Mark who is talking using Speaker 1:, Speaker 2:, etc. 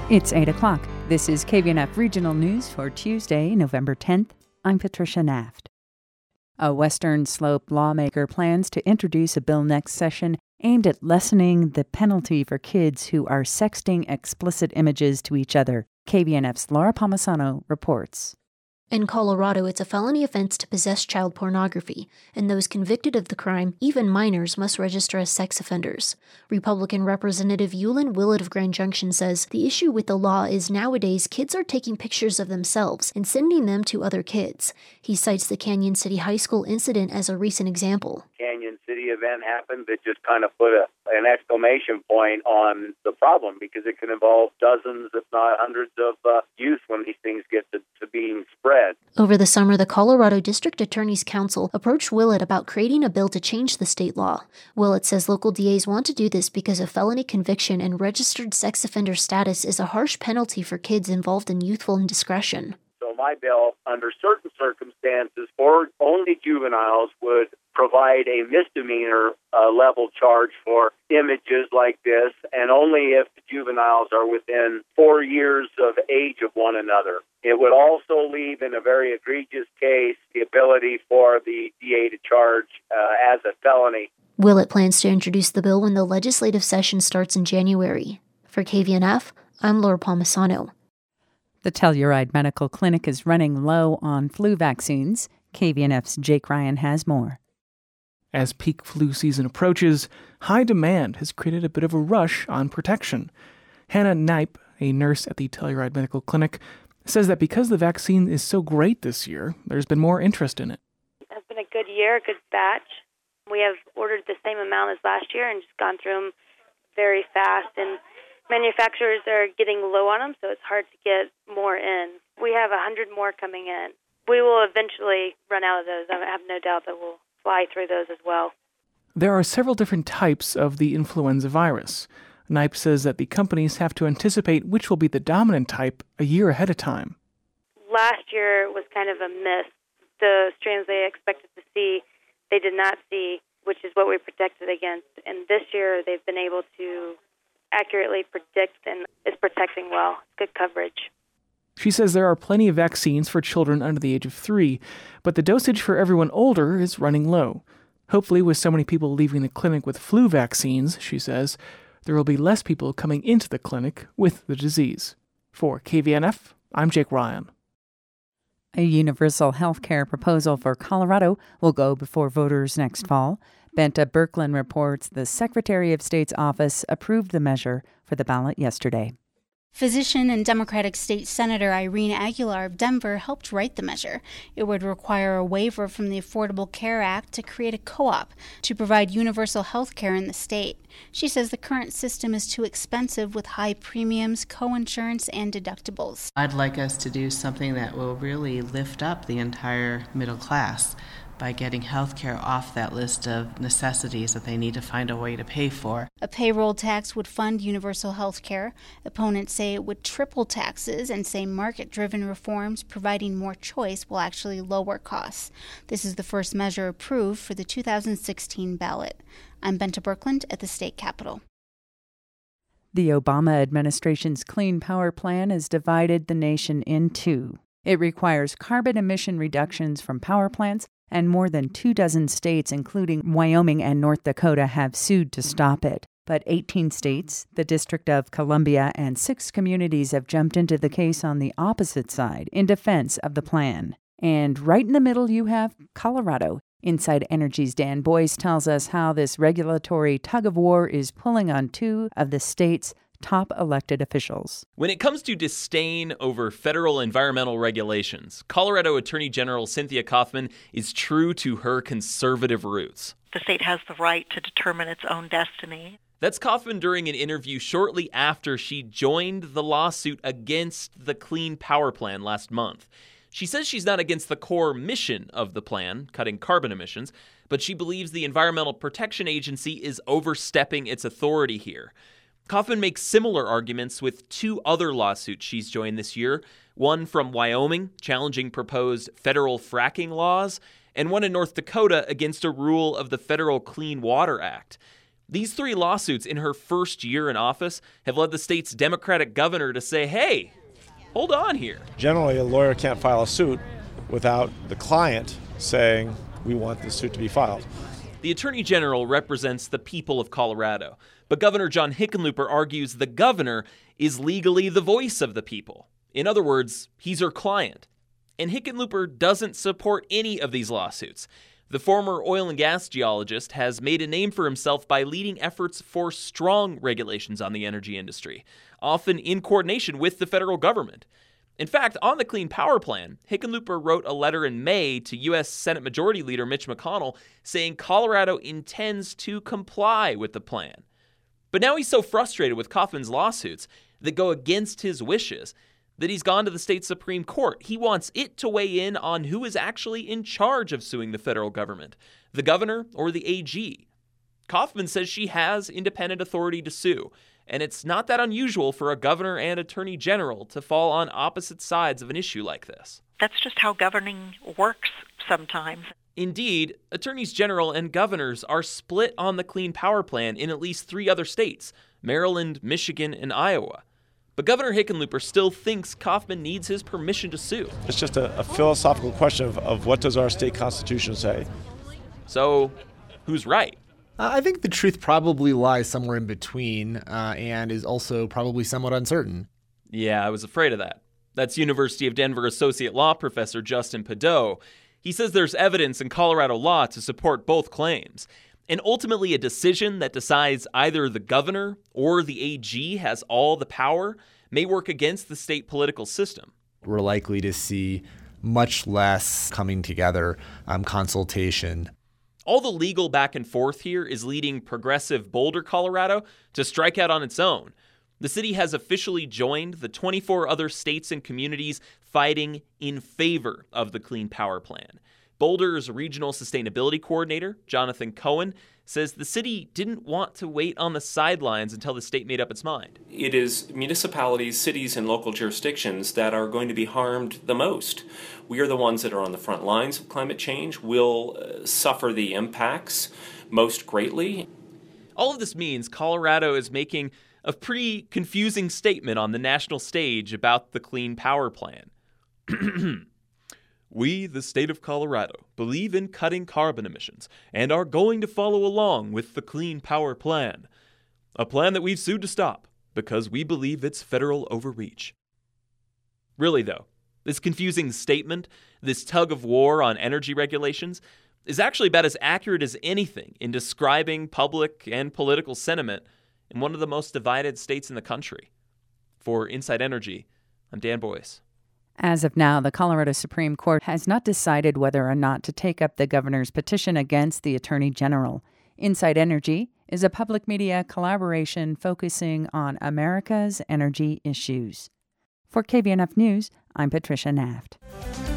Speaker 1: It's 8 o'clock. This is KVNF Regional News for Tuesday, November 10th. I'm Patricia Naft. A Western Slope lawmaker plans to introduce a bill next session aimed at lessening the penalty for kids who are sexting explicit images to each other. KVNF's Laura Palmisano reports.
Speaker 2: In Colorado, it's a felony offense to possess child pornography, and those convicted of the crime, even minors, must register as sex offenders. Republican Representative Yulin Willett of Grand Junction says the issue with the law is nowadays kids are taking pictures of themselves and sending them to other kids. He cites the Canyon City High School incident as a recent example.
Speaker 3: Canyon City event happened that just kind of put an exclamation point on the problem, because it can involve dozens, if not hundreds, of youth when these things get to being spread.
Speaker 2: Over the summer, the Colorado District Attorney's Council approached Willett about creating a bill to change the state law. Willett says local DAs want to do this because a felony conviction and registered sex offender status is a harsh penalty for kids involved in youthful indiscretion.
Speaker 3: So my bill, under certain circumstances, for only juveniles, would provide a misdemeanor level charge for images like this, and only if the juveniles are within 4 years of age of one another. It would also leave, in a very egregious case, the ability for the DA to charge as a felony.
Speaker 2: Willett plans to introduce the bill when the legislative session starts in January. For KVNF, I'm Laura Palmisano.
Speaker 1: The Telluride Medical Clinic is running low on flu vaccines. KVNF's Jake Ryan has more.
Speaker 4: As peak flu season approaches, high demand has created a bit of a rush on protection. Hannah Knipe, a nurse at the Telluride Medical Clinic, says that because the vaccine is so great this year, there's been more interest in it.
Speaker 5: It's been a good year, a good batch. We have ordered the same amount as last year and just gone through them very fast. And manufacturers are getting low on them, so it's hard to get more in. We have 100 more coming in. We will eventually run out of those. I have no doubt that we'll fly through those as well.
Speaker 4: There are several different types of the influenza virus. Knipe says that the companies have to anticipate which will be the dominant type a year ahead of time.
Speaker 5: Last year was kind of a miss. The strains they expected to see, they did not see, which is what we protected against. And this year they've been able to accurately predict, and it's protecting well. Good coverage.
Speaker 4: She says there are plenty of vaccines for children under the age of 3, but the dosage for everyone older is running low. Hopefully, with so many people leaving the clinic with flu vaccines, she says, there will be less people coming into the clinic with the disease. For KVNF, I'm Jake Ryan.
Speaker 1: A universal health care proposal for Colorado will go before voters next fall. Benta Birkeland reports the Secretary of State's office approved the measure for the ballot yesterday.
Speaker 6: Physician and Democratic State Senator Irene Aguilar of Denver helped write the measure. It would require a waiver from the Affordable Care Act to create a co-op to provide universal health care in the state. She says the current system is too expensive with high premiums, co-insurance, and deductibles.
Speaker 7: I'd like us to do something that will really lift up the entire middle class by getting health care off that list of necessities that they need to find a way to pay for.
Speaker 6: A payroll tax would fund universal health care. Opponents say it would triple taxes and say market-driven reforms providing more choice will actually lower costs. This is the first measure approved for the 2016 ballot. I'm Benta Birkeland at the state capitol.
Speaker 1: The Obama administration's Clean Power Plan has divided the nation in two. It requires carbon emission reductions from power plants, and more than 24 states, including Wyoming and North Dakota, have sued to stop it. But 18 states, the District of Columbia, and 6 communities have jumped into the case on the opposite side in defense of the plan. And right in the middle, you have Colorado. Inside Energy's Dan Boyce tells us how this regulatory tug-of-war is pulling on 2 of the state's top elected officials.
Speaker 8: When it comes to disdain over federal environmental regulations, Colorado Attorney General Cynthia Coffman is true to her conservative roots.
Speaker 9: The state has the right to determine its own destiny.
Speaker 8: That's Coffman during an interview shortly after she joined the lawsuit against the Clean Power Plan last month. She says she's not against the core mission of the plan, cutting carbon emissions, but she believes the Environmental Protection Agency is overstepping its authority here. Coffman makes similar arguments with 2 other lawsuits she's joined this year, one from Wyoming challenging proposed federal fracking laws, and one in North Dakota against a rule of the Federal Clean Water Act. These 3 lawsuits in her first year in office have led the state's Democratic governor to say, hey, hold on here.
Speaker 10: Generally, a lawyer can't file a suit without the client saying, we want this suit to be filed.
Speaker 8: The Attorney General represents the people of Colorado, but Governor John Hickenlooper argues the governor is legally the voice of the people. In other words, he's her client. And Hickenlooper doesn't support any of these lawsuits. The former oil and gas geologist has made a name for himself by leading efforts for strong regulations on the energy industry, often in coordination with the federal government. In fact, on the Clean Power Plan, Hickenlooper wrote a letter in May to U.S. Senate Majority Leader Mitch McConnell saying Colorado intends to comply with the plan. But now he's so frustrated with Kaufman's lawsuits that go against his wishes that he's gone to the state Supreme Court. He wants it to weigh in on who is actually in charge of suing the federal government, the governor or the AG. Kaufman says she has independent authority to sue, and it's not that unusual for a governor and attorney general to fall on opposite sides of an issue like this.
Speaker 9: That's just how governing works sometimes.
Speaker 8: Indeed, attorneys general and governors are split on the Clean Power Plan in at least 3 other states, Maryland, Michigan, and Iowa. But Governor Hickenlooper still thinks Kaufman needs his permission to sue.
Speaker 10: It's just a philosophical question of what does our state constitution say?
Speaker 8: So, who's right?
Speaker 11: I think the truth probably lies somewhere in between and is also probably somewhat uncertain.
Speaker 8: Yeah, I was afraid of that. That's University of Denver Associate Law Professor Justin Padeau. He says there's evidence in Colorado law to support both claims. And ultimately, a decision that decides either the governor or the AG has all the power may work against the state political system.
Speaker 11: We're likely to see much less coming together, consultation.
Speaker 8: All the legal back and forth here is leading progressive Boulder, Colorado, to strike out on its own. The city has officially joined the 24 other states and communities fighting in favor of the Clean Power Plan. Boulder's Regional Sustainability Coordinator, Jonathan Cohen, says the city didn't want to wait on the sidelines until the state made up its mind.
Speaker 12: It is municipalities, cities, and local jurisdictions that are going to be harmed the most. We are the ones that are on the front lines of climate change, will suffer the impacts most greatly.
Speaker 8: All of this means Colorado is making a pretty confusing statement on the national stage about the Clean Power Plan. We, the state of Colorado, believe in cutting carbon emissions and are going to follow along with the Clean Power Plan, a plan that we've sued to stop because we believe it's federal overreach. Really, though, this confusing statement, this tug of war on energy regulations, is actually about as accurate as anything in describing public and political sentiment in one of the most divided states in the country. For Inside Energy, I'm Dan Boyce.
Speaker 1: As of now, the Colorado Supreme Court has not decided whether or not to take up the governor's petition against the Attorney General. Inside Energy is a public media collaboration focusing on America's energy issues. For KVNF News, I'm Patricia Naft.